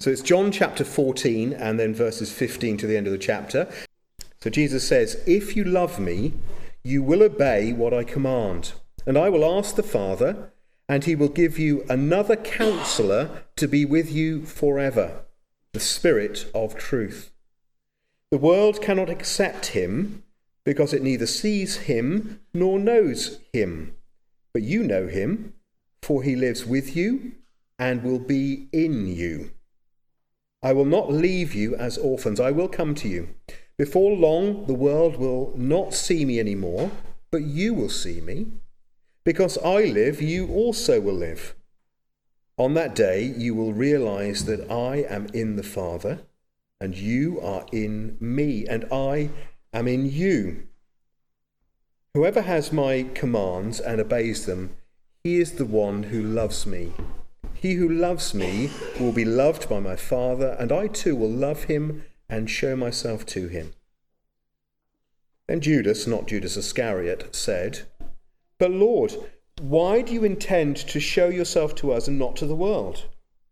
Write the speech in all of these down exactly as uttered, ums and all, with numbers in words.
So it's John chapter fourteen and then verses fifteen to the end of the chapter. So Jesus says, "If you love me, you will obey what I command. And I will ask the Father, and he will give you another counselor to be with you forever, the Spirit of truth. The world cannot accept him because it neither sees him nor knows him. But you know him, for he lives with you and will be in you. I will not leave you as orphans. I will come to you. Before long, the world will not see me anymore, but you will see me. Because I live, you also will live. On that day, you will realize that I am in the Father, and you are in me, and I am in you. Whoever has my commands and obeys them, he is the one who loves me. He who loves me will be loved by my Father, and I too will love him and show myself to him." Then Judas, not Judas Iscariot, said, "But Lord, why do you intend to show yourself to us and not to the world?"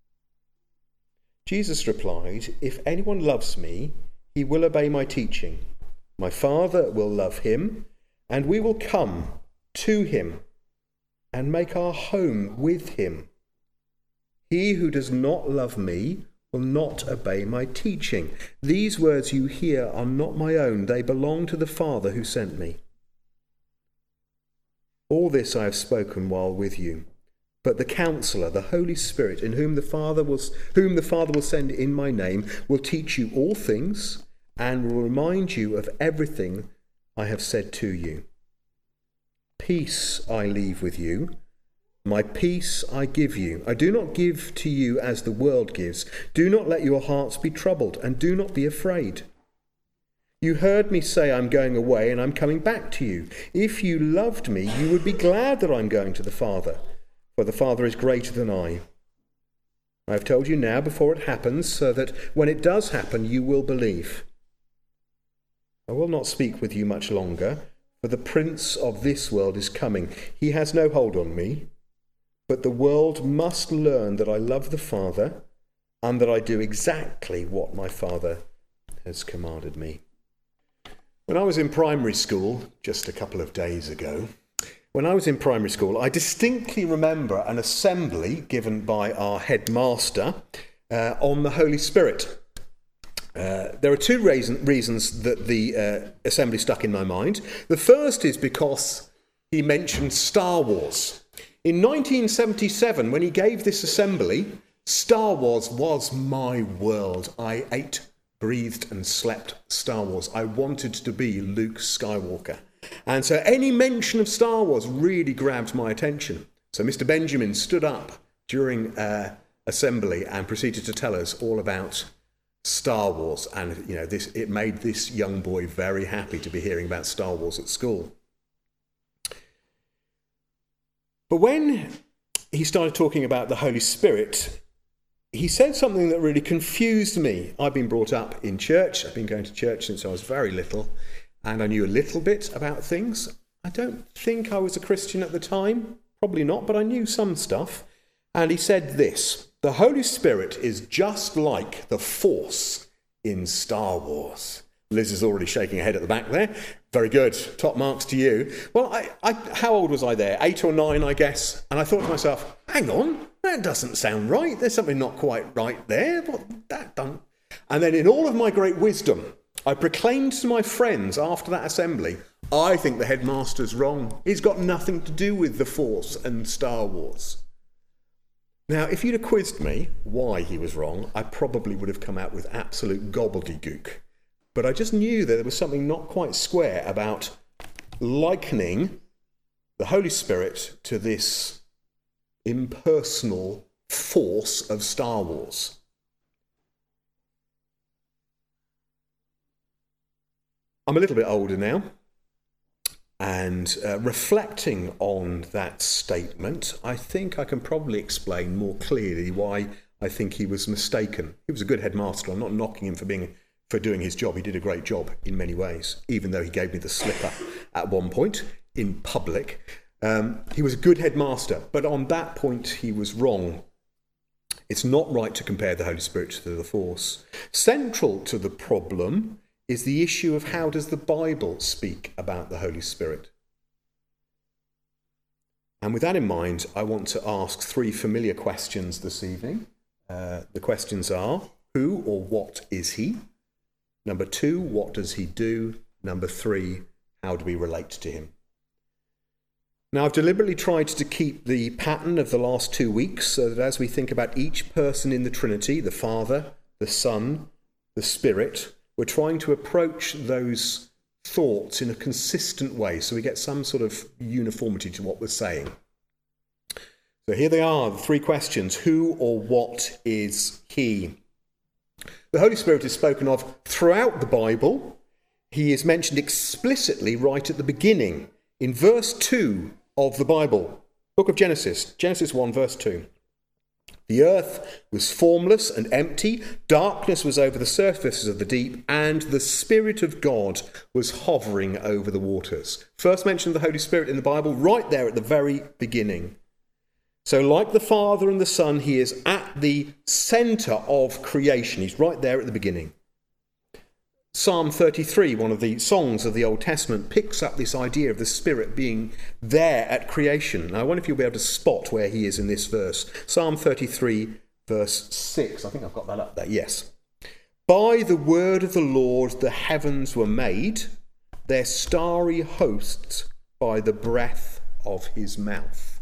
Jesus replied, "If anyone loves me, he will obey my teaching. My Father will love him, and we will come to him and make our home with him. He who does not love me will not obey my teaching. These words you hear are not my own. They belong to the Father who sent me. All this I have spoken while with you. But the Counselor, the Holy Spirit, in whom the Father will, whom the Father will send in my name, will teach you all things and will remind you of everything I have said to you. Peace I leave with you. My peace I give you. I do not give to you as the world gives. Do not let your hearts be troubled, and do not be afraid. You heard me say I'm going away and I'm coming back to you. If you loved me, you would be glad that I'm going to the Father, for the Father is greater than I. I have told you now before it happens, so that when it does happen, you will believe. I will not speak with you much longer, for the prince of this world is coming. He has no hold on me. But the world must learn that I love the Father and that I do exactly what my Father has commanded me." When I was in primary school, just a couple of days ago, when I was in primary school, I distinctly remember an assembly given by our headmaster uh, on the Holy Spirit. Uh, there are two reason, reasons that the uh, assembly stuck in my mind. The first is because he mentioned Star Wars. In nineteen seventy-seven, when he gave this assembly, Star Wars was my world. I ate, breathed and slept Star Wars. I wanted to be Luke Skywalker. And so any mention of Star Wars really grabbed my attention. So Mister Benjamin stood up during uh, assembly and proceeded to tell us all about Star Wars. And, you know, this it made this young boy very happy to be hearing about Star Wars at school. But when he started talking about the Holy Spirit, he said something that really confused me. I've been brought up in church. I've been going to church since I was very little, and I knew a little bit about things. I don't think I was a Christian at the time, probably not, but I knew some stuff. And he said this: the Holy Spirit is just like the Force in Star Wars. Liz is already shaking her head at the back there. Very good. Top marks to you. Well, I, I, how old was I there? Eight or nine, I guess. And I thought to myself, hang on, that doesn't sound right. There's something not quite right there. What that done? And then in all of my great wisdom, I proclaimed to my friends after that assembly, I think the headmaster's wrong. He's got nothing to do with the Force and Star Wars. Now, if you'd have quizzed me why he was wrong, I probably would have come out with absolute gobbledygook. But I just knew that there was something not quite square about likening the Holy Spirit to this impersonal force of Star Wars. I'm a little bit older now, and uh, reflecting on that statement, I think I can probably explain more clearly why I think he was mistaken. He was a good headmaster. I'm not knocking him for being for doing his job. He did a great job in many ways, even though he gave me the slipper at one point in public. Um, he was a good headmaster, but on that point he was wrong. It's not right to compare the Holy Spirit to the force. Central to the problem is the issue of how does the Bible speak about the Holy Spirit? And with that in mind, I want to ask three familiar questions this evening. Uh, the questions are, who or what is he? Number two, what does he do? Number three, how do we relate to him? Now, I've deliberately tried to keep the pattern of the last two weeks so that as we think about each person in the Trinity, the Father, the Son, the Spirit, we're trying to approach those thoughts in a consistent way so we get some sort of uniformity to what we're saying. So here they are, the three questions. Who or what is he? The Holy Spirit is spoken of throughout the Bible. He is mentioned explicitly right at the beginning in verse two of the Bible. Book of Genesis, Genesis one, verse two. The earth was formless and empty, darkness was over the surfaces of the deep, and the Spirit of God was hovering over the waters. First mention of the Holy Spirit in the Bible, right there at the very beginning. So like the Father and the Son, he is at the centre of creation. He's right there at the beginning. Psalm thirty-three, one of the songs of the Old Testament, picks up this idea of the Spirit being there at creation. Now, I wonder if you'll be able to spot where he is in this verse. Psalm thirty-three, verse six. I think I've got that up there. Yes. By the word of the Lord the heavens were made, their starry hosts by the breath of his mouth.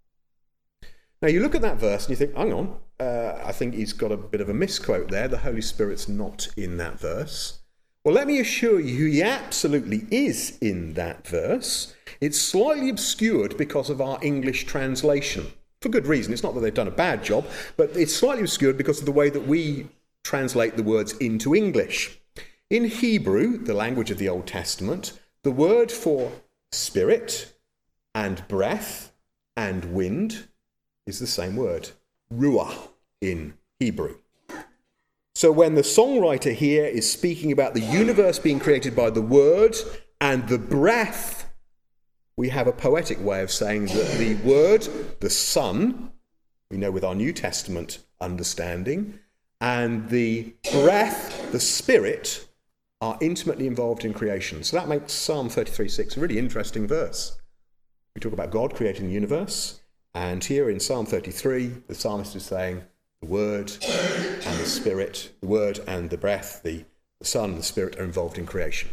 Now, you look at that verse and you think, hang on, uh, I think he's got a bit of a misquote there. The Holy Spirit's not in that verse. Well, let me assure you, he absolutely is in that verse. It's slightly obscured because of our English translation. For good reason. It's not that they've done a bad job, but it's slightly obscured because of the way that we translate the words into English. In Hebrew, the language of the Old Testament, the word for spirit and breath and wind is the same word, ruah, in Hebrew. So when the songwriter here is speaking about the universe being created by the word and the breath, we have a poetic way of saying that the word, the Son, we know with our New Testament understanding, and the breath, the Spirit, are intimately involved in creation. So that makes Psalm thirty-three six a really interesting verse. We talk about God creating the universe, and here in Psalm thirty-three, the psalmist is saying, the Word and the Spirit, the Word and the breath, the, the Son and the Spirit are involved in creation.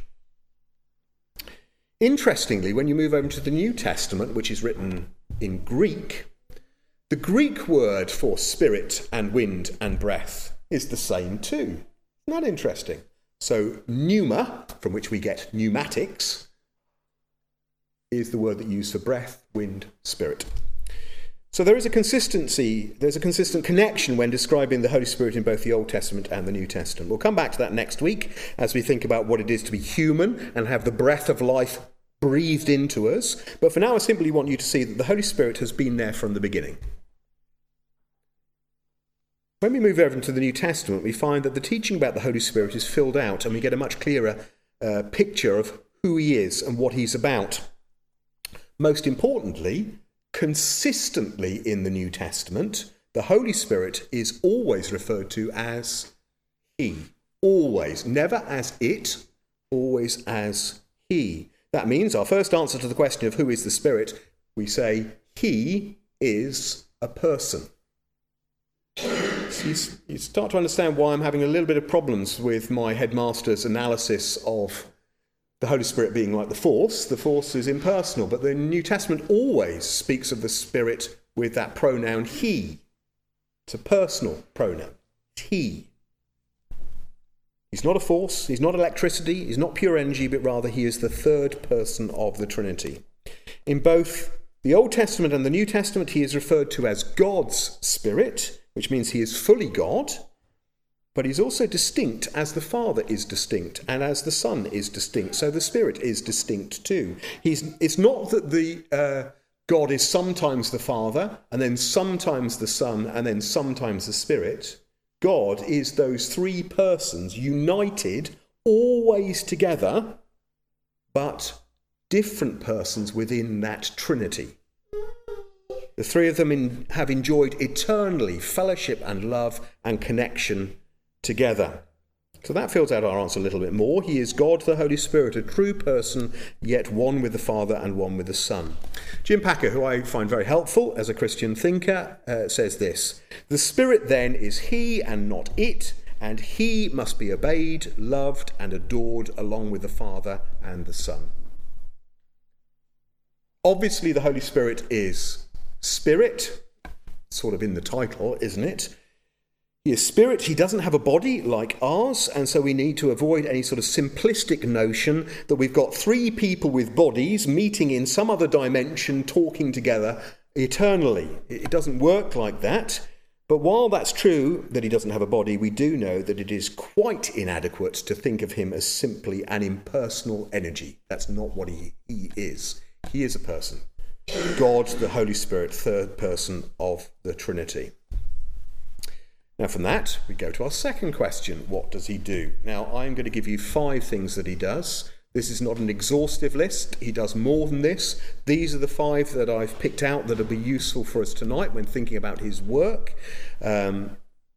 Interestingly, when you move over to the New Testament, which is written in Greek, the Greek word for spirit and wind and breath is the same too. Isn't that interesting? So pneuma, from which we get pneumatics, is the word that you use for breath, wind, spirit. So there is a consistency, there's a consistent connection when describing the Holy Spirit in both the Old Testament and the New Testament. We'll come back to that next week as we think about what it is to be human and have the breath of life breathed into us. But for now, I simply want you to see that the Holy Spirit has been there from the beginning. When we move over into the New Testament, we find that the teaching about the Holy Spirit is filled out and we get a much clearer uh, picture of who he is and what he's about. Most importantly, consistently in the New Testament, the Holy Spirit is always referred to as he. Always. Never as it, always as he. That means our first answer to the question of who is the Spirit, we say he is a person. So you, you start to understand why I'm having a little bit of problems with my headmaster's analysis of the Holy Spirit being like the force. The force is impersonal, but the New Testament always speaks of the Spirit with that pronoun he. It's a personal pronoun. He. He's not a force, he's not electricity, he's not pure energy, but rather he is the third person of the Trinity. In both the Old Testament and the New Testament, he is referred to as God's Spirit, which means he is fully God. But he's also distinct as the Father is distinct and as the Son is distinct. So the Spirit is distinct too. He's, it's not that the uh, God is sometimes the Father and then sometimes the Son and then sometimes the Spirit. God is those three persons united, always together, but different persons within that Trinity. The three of them in, have enjoyed eternally fellowship and love and connection together. So that fills out our answer a little bit more. He is God, the Holy Spirit, a true person, yet one with the Father and one with the Son. Jim Packer, who I find very helpful as a Christian thinker, uh, says this: the Spirit then is he and not it, and he must be obeyed, loved and adored along with the Father and the Son. Obviously, the Holy Spirit is Spirit, sort of in the title, isn't it? He is Spirit. He doesn't have a body like ours, and so we need to avoid any sort of simplistic notion that we've got three people with bodies meeting in some other dimension, talking together eternally. It doesn't work like that. But while that's true that he doesn't have a body, we do know that it is quite inadequate to think of him as simply an impersonal energy. That's not what he, he is. He is a person. God, the Holy Spirit, third person of the Trinity. Now from that, we go to our second question. What does he do? Now, I'm going to give you five things that he does. This is not an exhaustive list. He does more than this. These are the five that I've picked out that will be useful for us tonight when thinking about his work. Um,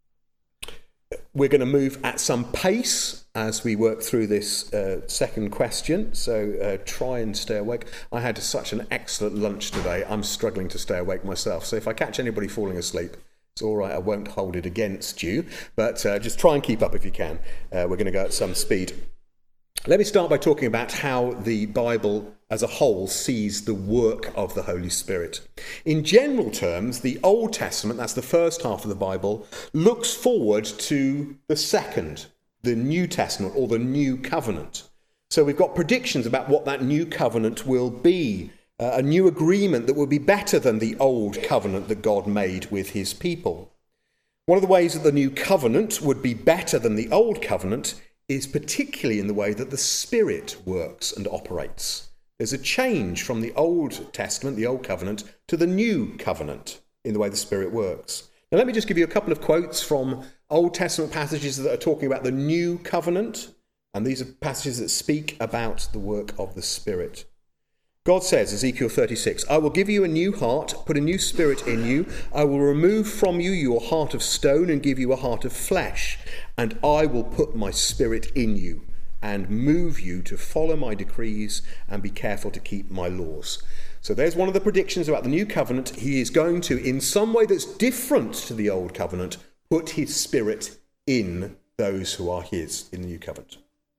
we're going to move at some pace as we work through this uh, second question, so uh, try and stay awake. I had such an excellent lunch today. I'm struggling to stay awake myself, so if I catch anybody falling asleep, it's all right, I won't hold it against you, but uh, just try and keep up if you can. Uh, we're going to go at some speed. Let me start by talking about how the Bible as a whole sees the work of the Holy Spirit. In general terms, the Old Testament, that's the first half of the Bible, looks forward to the second, the New Testament or the New Covenant. So we've got predictions about what that New Covenant will be. Uh, a new agreement that will be better than the old covenant that God made with his people. One of the ways that the new covenant would be better than the old covenant is particularly in the way that the Spirit works and operates. There's a change from the Old Testament, the Old Covenant, to the New Covenant in the way the Spirit works. Now let me just give you a couple of quotes from Old Testament passages that are talking about the New Covenant, and these are passages that speak about the work of the Spirit. God says, Ezekiel thirty-six, I will give you a new heart, put a new spirit in you. I will remove from you your heart of stone and give you a heart of flesh. And I will put my spirit in you and move you to follow my decrees and be careful to keep my laws. So there's one of the predictions about the new covenant. He is going to, in some way that's different to the old covenant, put his spirit in those who are his in the new covenant.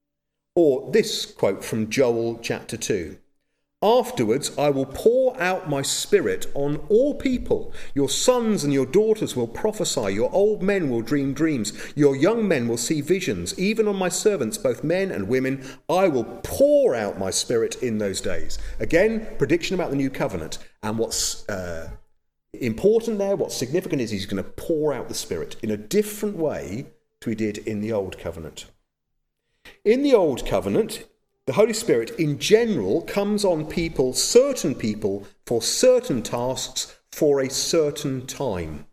Or this quote from Joel chapter two. Afterwards, I will pour out my spirit on all people. Your sons and your daughters will prophesy. Your old men will dream dreams. Your young men will see visions. Even on my servants, both men and women, I will pour out my spirit in those days. Again, prediction about the new covenant. And what's uh, important there, what's significant is he's going to pour out the spirit in a different way to he did in the old covenant. In the old covenant, the Holy Spirit, in general, comes on people, certain people, for certain tasks, for a certain time.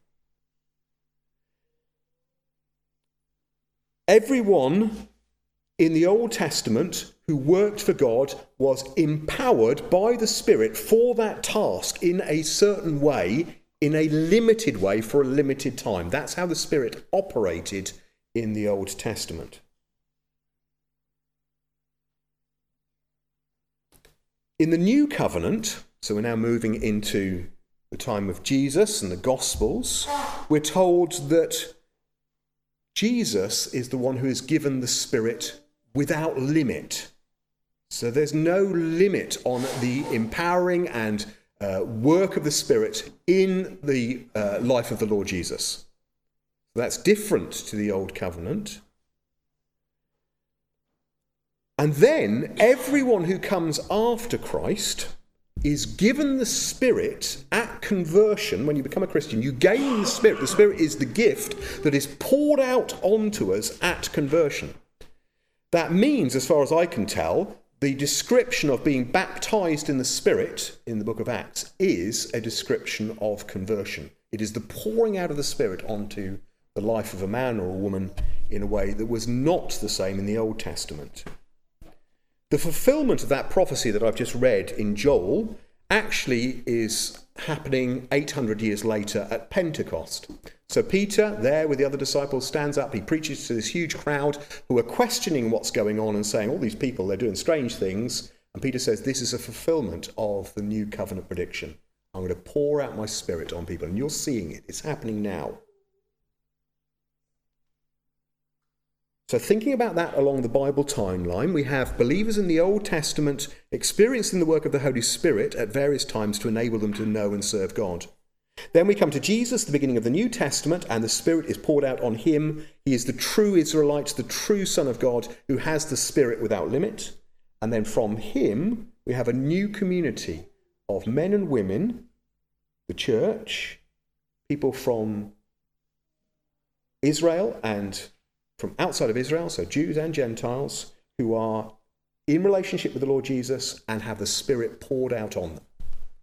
Everyone in the Old Testament who worked for God was empowered by the Spirit for that task in a certain way, in a limited way, for a limited time. That's how the Spirit operated in the Old Testament. In the New Covenant, so we're now moving into the time of Jesus and the Gospels, we're told that Jesus is the one who is given the Spirit without limit. So there's no limit on the empowering and uh, work of the Spirit in the uh, life of the Lord Jesus. So that's different to the Old Covenant. And then everyone who comes after Christ is given the Spirit at conversion. When you become a Christian, you gain the Spirit. The Spirit is the gift that is poured out onto us at conversion. That means, as far as I can tell, the description of being baptized in the Spirit in the book of Acts is a description of conversion. It is the pouring out of the Spirit onto the life of a man or a woman in a way that was not the same in the Old Testament. The fulfillment of that prophecy that I've just read in Joel actually is happening eight hundred years later at Pentecost. So Peter, there with the other disciples, stands up. He preaches to this huge crowd who are questioning what's going on and saying, all these people, they're doing strange things. And Peter says, this is a fulfillment of the new covenant prediction. I'm going to pour out my Spirit on people. And you're seeing it. It's happening now. So thinking about that along the Bible timeline, we have believers in the Old Testament experiencing the work of the Holy Spirit at various times to enable them to know and serve God. Then we come to Jesus, the beginning of the New Testament, and the Spirit is poured out on him. He is the true Israelite, the true Son of God, who has the Spirit without limit. And then from him, we have a new community of men and women, the church, people from Israel and from outside of Israel, so Jews and Gentiles, who are in relationship with the Lord Jesus and have the Spirit poured out on them.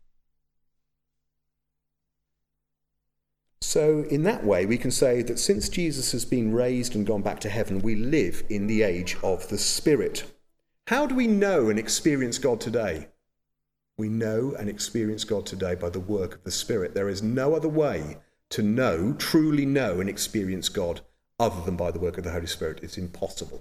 So in that way, we can say that since Jesus has been raised and gone back to heaven, we live in the age of the Spirit. How do we know and experience God today? We know and experience God today by the work of the Spirit. There is no other way to know, truly know and experience God other than by the work of the Holy Spirit. It's impossible.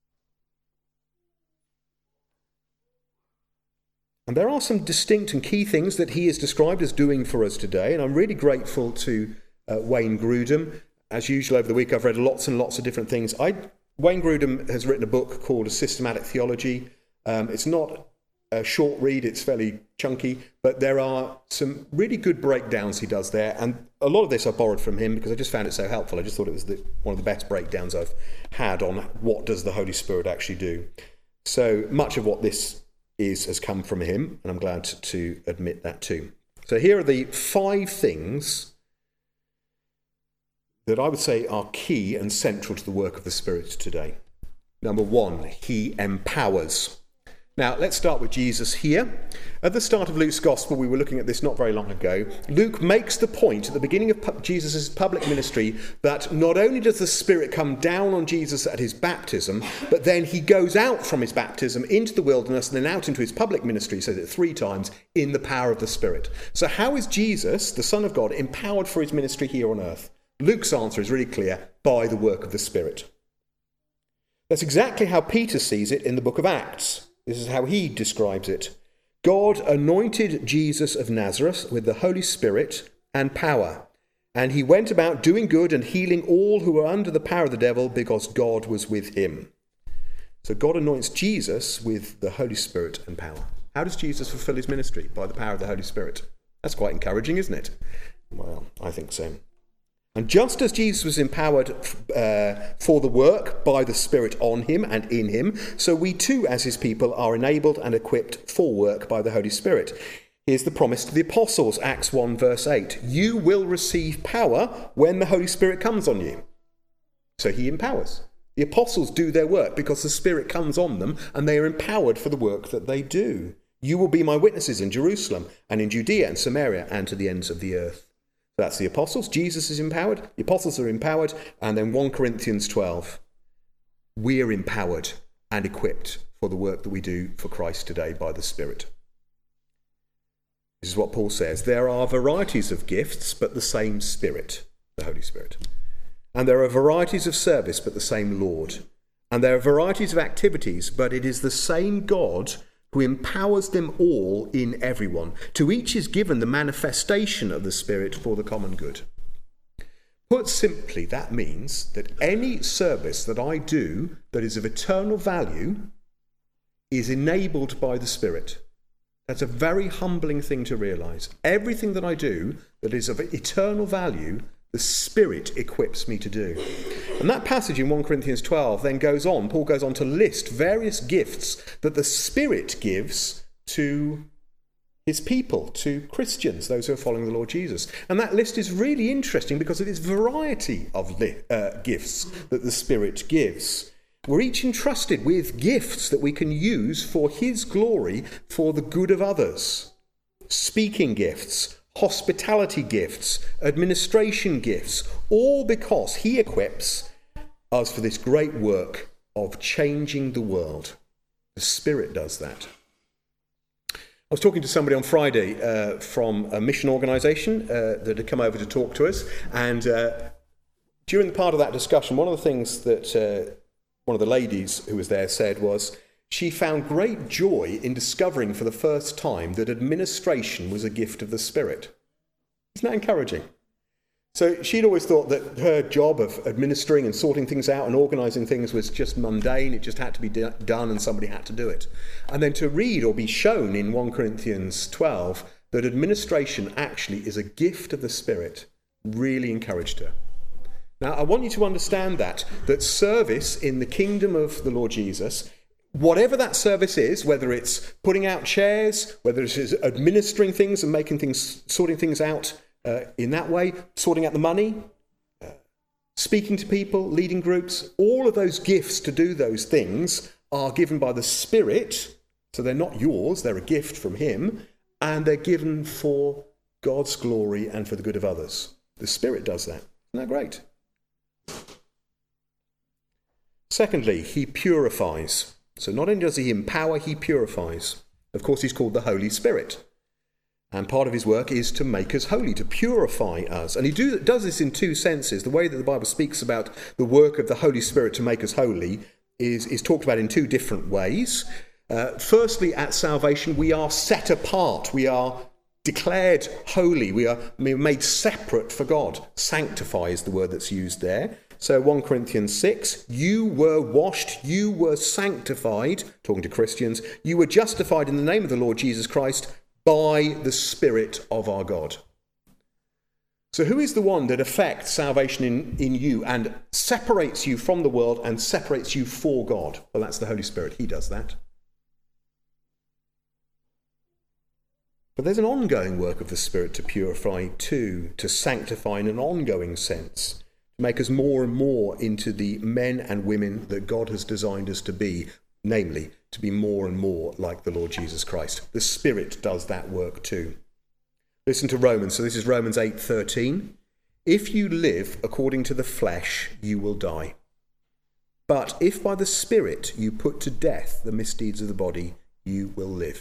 And there are some distinct and key things that he is described as doing for us today, and I'm really grateful to uh, Wayne Grudem. As usual over the week, I've read lots and lots of different things. I, Wayne Grudem has written a book called A Systematic Theology. Um, it's not a short read, it's fairly chunky, but there are some really good breakdowns he does there, and a lot of this I borrowed from him because I just found it so helpful. I just thought it was the, one of the best breakdowns I've had on what does the Holy Spirit actually do. So much of what this is has come from him, and I'm glad to admit that too. So here are the five things that I would say are key and central to the work of the Spirit today. Number one, he empowers. Now, let's start with Jesus here. At the start of Luke's Gospel, we were looking at this not very long ago. Luke makes the point at the beginning of Jesus' public ministry that not only does the Spirit come down on Jesus at his baptism, but then he goes out from his baptism into the wilderness and then out into his public ministry, he says it three times, in the power of the Spirit. So how is Jesus, the Son of God, empowered for his ministry here on earth? Luke's answer is really clear: by the work of the Spirit. That's exactly how Peter sees it in the book of Acts. This is how he describes it. God anointed Jesus of Nazareth with the Holy Spirit and power, and he went about doing good and healing all who were under the power of the devil, because God was with him. So God anoints Jesus with the Holy Spirit and power. How does Jesus fulfill his ministry? By the power of the Holy Spirit. That's quite encouraging, isn't it? Well, I think so. And just as Jesus was empowered uh, for the work by the Spirit on him and in him, so we too, as his people, are enabled and equipped for work by the Holy Spirit. Here's the promise to the apostles, Acts one verse eight. You will receive power when the Holy Spirit comes on you. So he empowers. The apostles do their work because the Spirit comes on them and they are empowered for the work that they do. You will be my witnesses in Jerusalem and in Judea and Samaria and to the ends of the earth. That's the apostles. Jesus is empowered. The apostles are empowered. And then First Corinthians twelve. We're empowered and equipped for the work that we do for Christ today by the Spirit. This is what Paul says. There are varieties of gifts, but the same Spirit, the Holy Spirit. And there are varieties of service, but the same Lord. And there are varieties of activities, but it is the same God who empowers them all in everyone. To each is given the manifestation of the Spirit for the common good. Put simply, that means that any service that I do that is of eternal value is enabled by the Spirit. That's a very humbling thing to realise. Everything that I do that is of eternal value, the Spirit equips me to do. And that passage in First Corinthians twelve then goes on, Paul goes on to list various gifts that the Spirit gives to his people, to Christians, those who are following the Lord Jesus. And that list is really interesting because it is variety of li- uh, gifts that the Spirit gives. We're each entrusted with gifts that we can use for his glory, for the good of others. Speaking gifts, hospitality gifts, administration gifts, all because he equips us for this great work of changing the world. The Spirit does that. I was talking to somebody on Friday uh, from a mission organisation uh, that had come over to talk to us, and uh, during the part of that discussion, one of the things that uh, one of the ladies who was there said was she found great joy in discovering for the first time that administration was a gift of the Spirit. Isn't that encouraging? So she'd always thought that her job of administering and sorting things out and organising things was just mundane. It just had to be d- done and somebody had to do it. And then to read or be shown in First Corinthians twelve that administration actually is a gift of the Spirit really encouraged her. Now, I want you to understand that, that service in the kingdom of the Lord Jesus, whatever that service is, whether it's putting out chairs, whether it's administering things and making things, sorting things out, Uh, in that way, sorting out the money, uh, speaking to people, leading groups, all of those gifts to do those things are given by the Spirit, so they're not yours, they're a gift from Him, and they're given for God's glory and for the good of others. The Spirit does that. Isn't that great? Secondly, He purifies. So not only does He empower, He purifies. Of course, He's called the Holy Spirit. And part of his work is to make us holy, to purify us. And he do, does this in two senses. The way that the Bible speaks about the work of the Holy Spirit to make us holy is, is talked about in two different ways. Uh, firstly, at salvation, we are set apart. We are declared holy. We are made separate for God. Sanctify is the word that's used there. So First Corinthians six, you were washed, you were sanctified, talking to Christians, you were justified in the name of the Lord Jesus Christ, by the Spirit of our God. So who is the one that affects salvation in, in you and separates you from the world and separates you for God? Well, that's the Holy Spirit. He does that. But there's an ongoing work of the Spirit to purify too, to sanctify in an ongoing sense, to make us more and more into the men and women that God has designed us to be, namely, to be more and more like the Lord Jesus Christ. The Spirit does that work too. Listen to Romans. So this is Romans eight thirteen. If you live according to the flesh, you will die. But if by the Spirit you put to death the misdeeds of the body, you will live.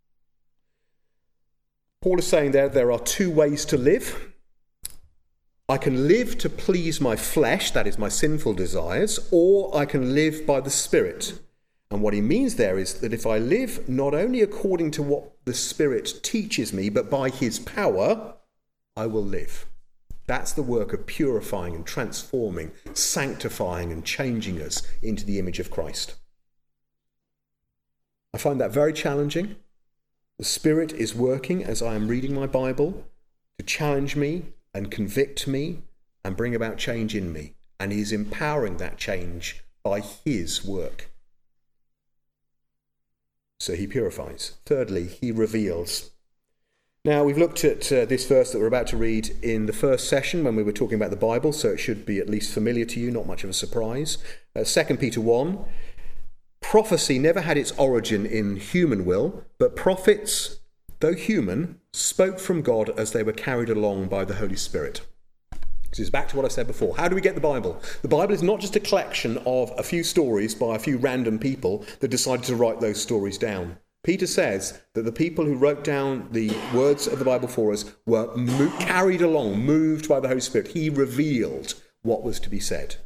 Paul is saying there, there are two ways to live. I can live to please my flesh, that is my sinful desires, or I can live by the Spirit. And what he means there is that if I live not only according to what the Spirit teaches me, but by his power, I will live. That's the work of purifying and transforming, sanctifying and changing us into the image of Christ. I find that very challenging. The Spirit is working as I am reading my Bible to challenge me and convict me and bring about change in me. And he is empowering that change by his work. So he purifies. Thirdly, he reveals. Now, we've looked at uh, this verse that we're about to read in the first session when we were talking about the Bible, so it should be at least familiar to you, not much of a surprise. Uh, Second Peter one, prophecy never had its origin in human will, but prophets, though human, spoke from God as they were carried along by the Holy Spirit. This is back to what I said before. How do we get the Bible? The Bible is not just a collection of a few stories by a few random people that decided to write those stories down. Peter says that the people who wrote down the words of the Bible for us were mo- carried along, moved by the Holy Spirit. He revealed what was to be said.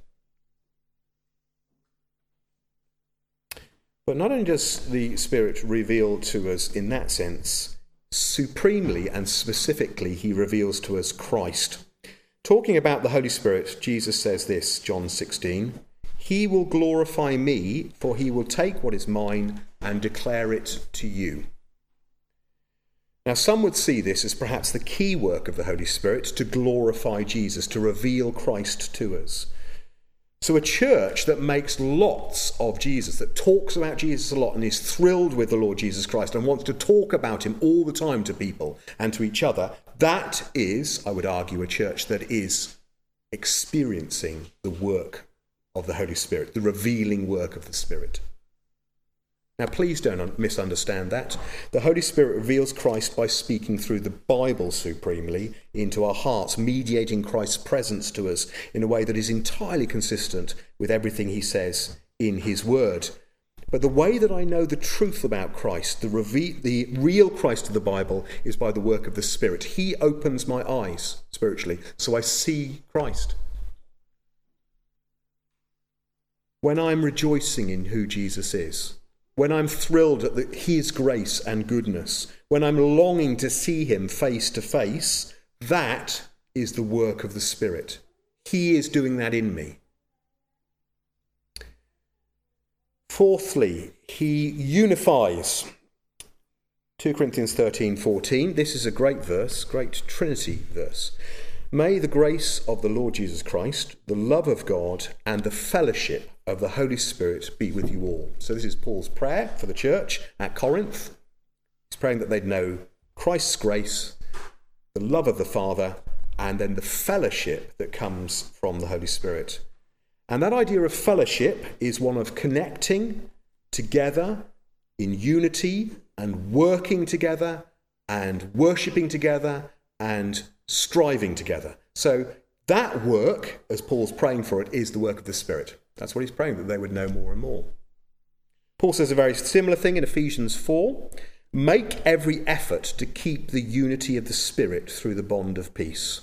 But not only does the Spirit reveal to us in that sense, supremely and specifically he reveals to us Christ. Talking about the Holy Spirit, Jesus says this, John sixteen, he will glorify me, for he will take what is mine and declare it to you. Now, some would see this as perhaps the key work of the Holy Spirit, to glorify Jesus, to reveal Christ to us. So a church that makes lots of Jesus, that talks about Jesus a lot and is thrilled with the Lord Jesus Christ and wants to talk about him all the time to people and to each other, that is, I would argue, a church that is experiencing the work of the Holy Spirit, the revealing work of the Spirit. Now, please don't misunderstand that. The Holy Spirit reveals Christ by speaking through the Bible supremely into our hearts, mediating Christ's presence to us in a way that is entirely consistent with everything he says in his word. But the way that I know the truth about Christ, the, reve- the real Christ of the Bible, is by the work of the Spirit. He opens my eyes spiritually, so I see Christ. When I'm rejoicing in who Jesus is, when I'm thrilled at the, his grace and goodness, when I'm longing to see him face to face, that is the work of the Spirit. He is doing that in me. Fourthly, he unifies. Second Corinthians thirteen fourteen. This is a great verse, great Trinity verse. May the grace of the Lord Jesus Christ, the love of God, and the fellowship of the Holy Spirit be with you all. So this is Paul's prayer for the church at Corinth. He's praying that they'd know Christ's grace, the love of the Father, and then the fellowship that comes from the Holy Spirit. And that idea of fellowship is one of connecting together in unity and working together and worshipping together and striving together. So that work, as Paul's praying for it, is the work of the Spirit. That's what he's praying, that they would know more and more. Paul says a very similar thing in Ephesians four. Make every effort to keep the unity of the Spirit through the bond of peace.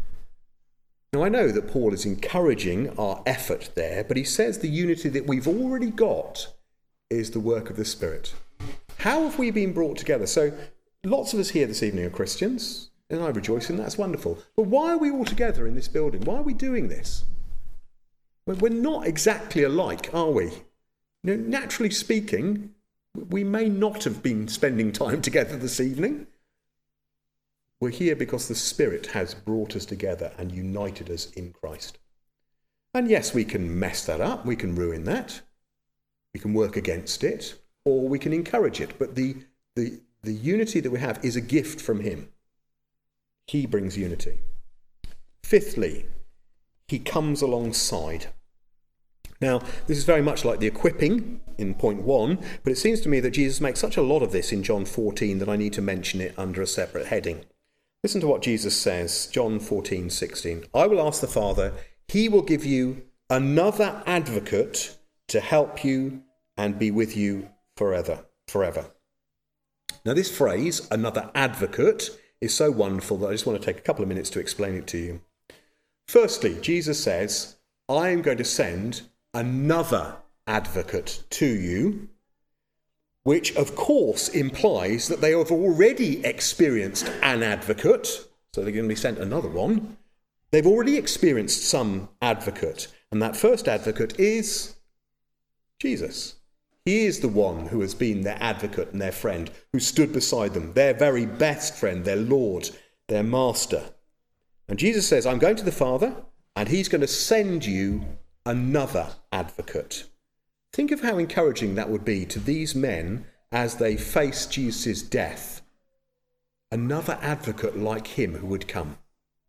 Now, I know that Paul is encouraging our effort there, but he says the unity that we've already got is the work of the Spirit. How have we been brought together? So lots of us here this evening are Christians, and I rejoice in that. That's wonderful. But why are we all together in this building? Why are we doing this? We're not exactly alike, are we? You know, naturally speaking, we may not have been spending time together this evening. We're here because the Spirit has brought us together and united us in Christ. And yes, we can mess that up. We can ruin that. We can work against it, or we can encourage it. But the, the, the unity that we have is a gift from him. He brings unity. Fifthly, he comes alongside. Now, this is very much like the equipping in point one, but it seems to me that Jesus makes such a lot of this in John fourteen that I need to mention it under a separate heading. Listen to what Jesus says, John fourteen sixteen. I will ask the Father, he will give you another advocate to help you and be with you forever, forever. Now this phrase, another advocate, is so wonderful that I just want to take a couple of minutes to explain it to you. Firstly, Jesus says, I am going to send another advocate to you, which of course implies that they have already experienced an advocate, so they're going to be sent another one. They've already experienced some advocate, and that first advocate is Jesus. He is the one who has been their advocate and their friend, who stood beside them, their very best friend, their Lord, their Master. And Jesus says, I'm going to the Father, and he's going to send you another advocate. Think of how encouraging that would be to these men as they face Jesus' death. Another advocate like him who would come.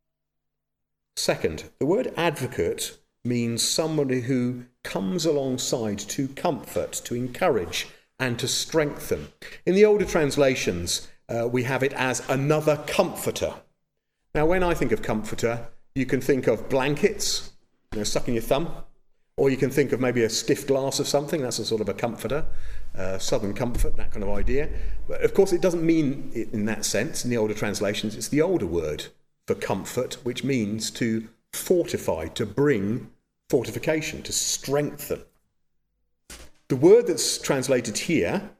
Second, the word advocate means somebody who comes alongside to comfort, to encourage, and to strengthen. In the older translations, uh, we have it as another comforter. Now, when I think of comforter, you can think of blankets, you know, sucking your thumb. Or you can think of maybe a stiff glass of something. That's a sort of a comforter, uh, southern comfort, that kind of idea. But of course, it doesn't mean it in that sense in the older translations. It's the older word for comfort, which means to fortify, to bring fortification, to strengthen. The word that's translated here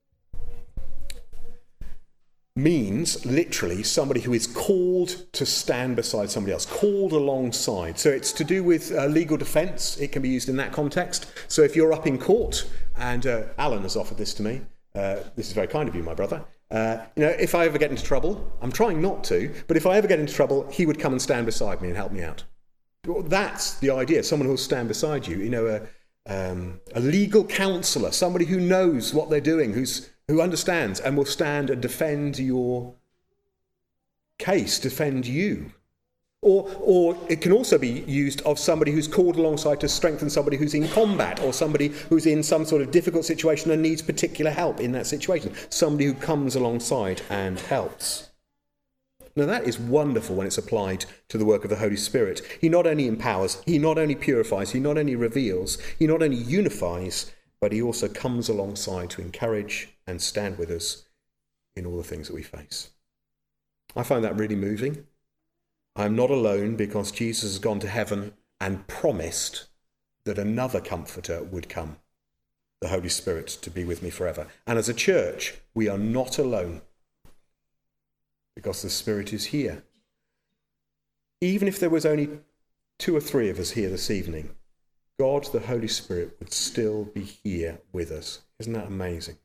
means literally somebody who is called to stand beside somebody else, called alongside. So it's to do with uh, legal defence. It can be used in that context. So if you're up in court, and uh, Alan has offered this to me, uh, this is very kind of you, my brother. Uh, you know, if I ever get into trouble, I'm trying not to, but if I ever get into trouble, he would come and stand beside me and help me out. That's the idea, someone who will stand beside you. You know, a, um, a legal counsellor, somebody who knows what they're doing, who's who understands and will stand and defend your case, defend you. Or, or it can also be used of somebody who's called alongside to strengthen somebody who's in combat, or somebody who's in some sort of difficult situation and needs particular help in that situation. Somebody who comes alongside and helps. Now that is wonderful when it's applied to the work of the Holy Spirit. He not only empowers, he not only purifies, he not only reveals, he not only unifies, but he also comes alongside to encourage and stand with us in all the things that we face. I find that really moving. I'm not alone because Jesus has gone to heaven and promised that another comforter would come, the Holy Spirit, to be with me forever. And as a church, we are not alone because the Spirit is here. Even if there was only two or three of us here this evening, God, the Holy Spirit, would still be here with us. Isn't that amazing?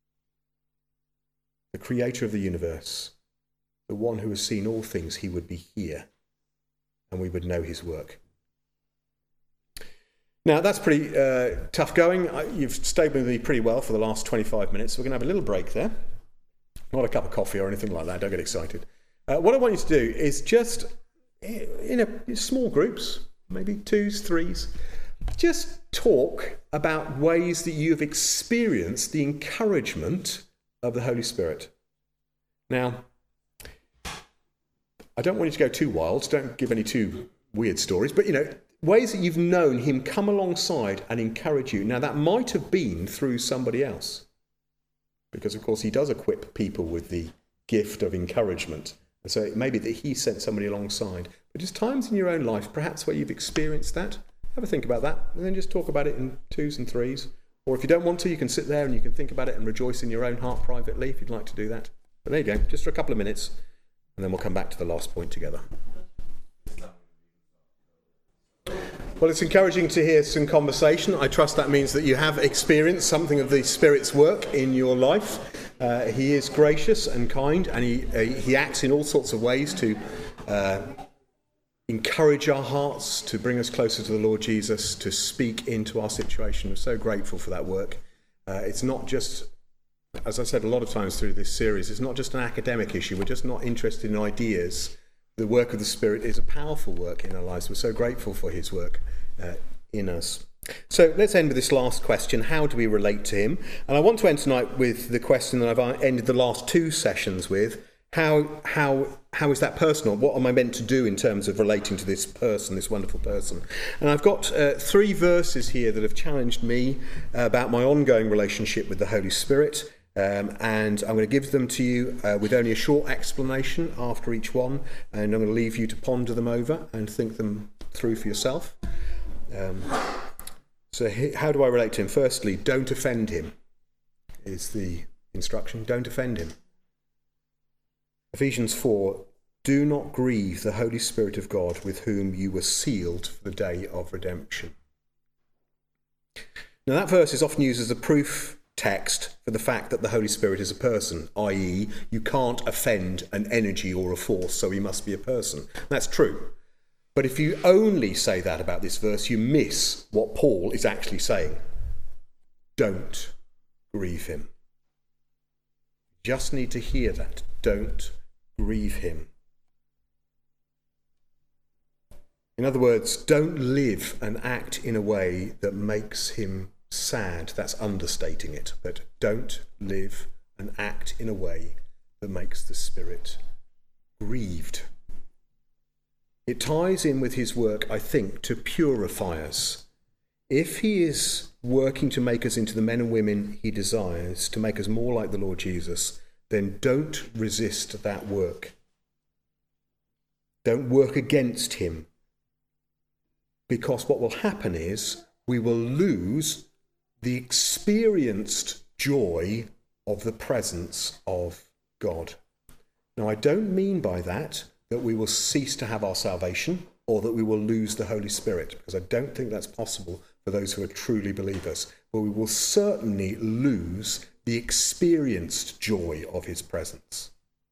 The creator of the universe, the one who has seen all things, he would be here and we would know his work. Now, that's pretty uh, tough going. You've stayed with me pretty well for the last twenty-five minutes. We're going to have a little break there. Not a cup of coffee or anything like that. Don't get excited. Uh, what I want you to do is just, in, a, in small groups, maybe twos, threes, just talk about ways that you have experienced the encouragement of the Holy Spirit. Now, I don't want you to go too wild. Don't give any too weird stories. But, you know, ways that you've known him come alongside and encourage you. Now, that might have been through somebody else. Because, of course, he does equip people with the gift of encouragement. And so it may be that he sent somebody alongside. But just times in your own life, perhaps where you've experienced that, have a think about that. And then just talk about it in twos and threes. Or if you don't want to, you can sit there and you can think about it and rejoice in your own heart privately if you'd like to do that. But there you go, just for a couple of minutes. And then we'll come back to the last point together. Well, it's encouraging to hear some conversation. I trust that means that you have experienced something of the Spirit's work in your life. Uh, he is gracious and kind, and he uh, he acts in all sorts of ways to uh, encourage our hearts, to bring us closer to the Lord Jesus, to speak into our situation. We're so grateful for that work. Uh, it's not just, as I said a lot of times through this series, it's not just an academic issue. We're just not interested in ideas. The work of the Spirit is a powerful work in our lives. We're so grateful for his work uh, in us. So let's end with this last question. How do we relate to him? And I want to end tonight with the question that I've ended the last two sessions with. How how how is that personal? What am I meant to do in terms of relating to this person, this wonderful person? And I've got uh, three verses here that have challenged me uh, about my ongoing relationship with the Holy Spirit. Um, and I'm going to give them to you uh, with only a short explanation after each one, and I'm going to leave you to ponder them over and think them through for yourself. Um, so he, how do I relate to him? Firstly, don't offend him is the instruction. Don't offend him. Ephesians four, do not grieve the Holy Spirit of God with whom you were sealed for the day of redemption. Now that verse is often used as a proof text for the fact that the Holy Spirit is a person, that is you can't offend an energy or a force, so he must be a person. That's true. But if you only say that about this verse, you miss what Paul is actually saying. Don't grieve him. Just need to hear that. Don't grieve him. In other words, don't live and act in a way that makes him sad. That's understating it. But don't live and act in a way that makes the Spirit grieved. It ties in with his work, I think, to purify us. If he is working to make us into the men and women he desires, to make us more like the Lord Jesus, then don't resist that work. Don't work against him. Because what will happen is we will lose the experienced joy of the presence of God. Now, I don't mean by that that we will cease to have our salvation or that we will lose the Holy Spirit, because I don't think that's possible for those who are truly believers. But we will certainly lose the experienced joy of his presence.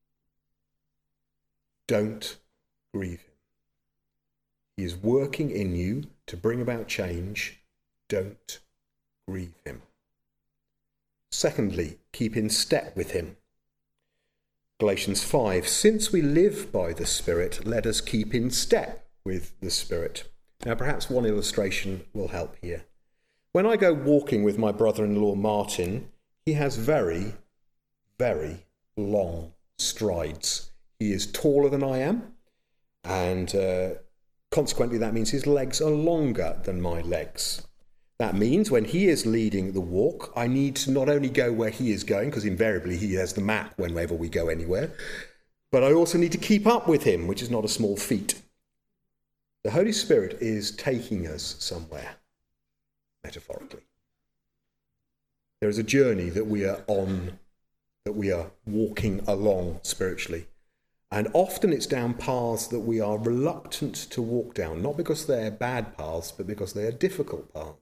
Don't grieve him. He is working in you to bring about change. Don't grieve him. Secondly, keep in step with him. Galatians five, since we live by the Spirit, let us keep in step with the Spirit. Now, perhaps one illustration will help here. When I go walking with my brother-in-law Martin, he has very, very long strides. He is taller than I am, and uh, consequently that means his legs are longer than my legs. That means when he is leading the walk, I need to not only go where he is going, because invariably he has the map whenever we go anywhere, but I also need to keep up with him, which is not a small feat. The Holy Spirit is taking us somewhere, metaphorically. There is a journey that we are on, that we are walking along spiritually. And often it's down paths that we are reluctant to walk down, not because they're bad paths, but because they are difficult paths.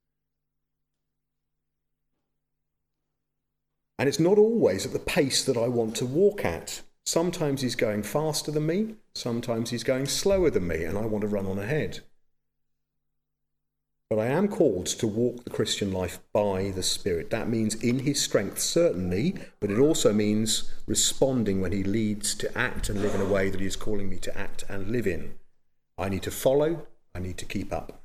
And it's not always at the pace that I want to walk at. Sometimes he's going faster than me, sometimes he's going slower than me, and I want to run on ahead. But I am called to walk the Christian life by the Spirit. That means in his strength, certainly, but it also means responding when he leads to act and live in a way that he is calling me to act and live in. I need to follow, I need to keep up.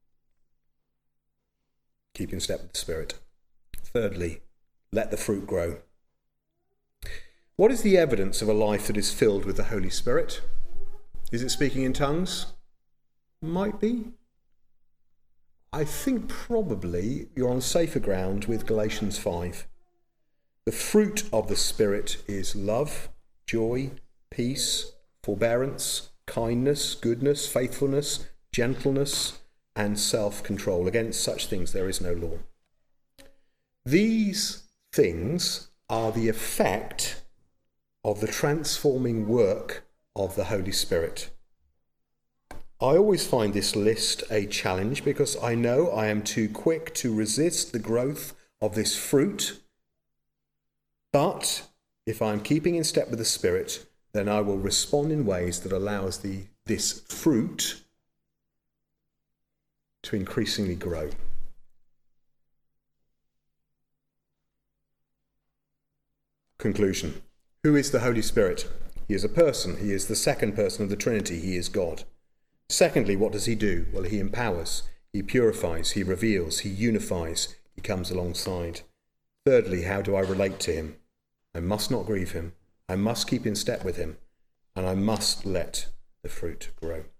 Keep in step with the Spirit. Thirdly, let the fruit grow. What is the evidence of a life that is filled with the Holy Spirit? Is it speaking in tongues? Might be. I think probably you're on safer ground with Galatians five. The fruit of the Spirit is love, joy, peace, forbearance, kindness, goodness, faithfulness, gentleness, and self-control. Against such things there is no law. These things are the effect of the transforming work of the Holy Spirit. I always find this list a challenge because I know I am too quick to resist the growth of this fruit. But if I'm keeping in step with the Spirit, then I will respond in ways that allows the this fruit to increasingly grow. Conclusion. Who is the Holy Spirit? He is a person. He is the second person of the Trinity. He is God. Secondly, what does he do? Well, he empowers, he purifies, he reveals, he unifies, he comes alongside. Thirdly, how do I relate to him? I must not grieve him. I must keep in step with him. And I must let the fruit grow.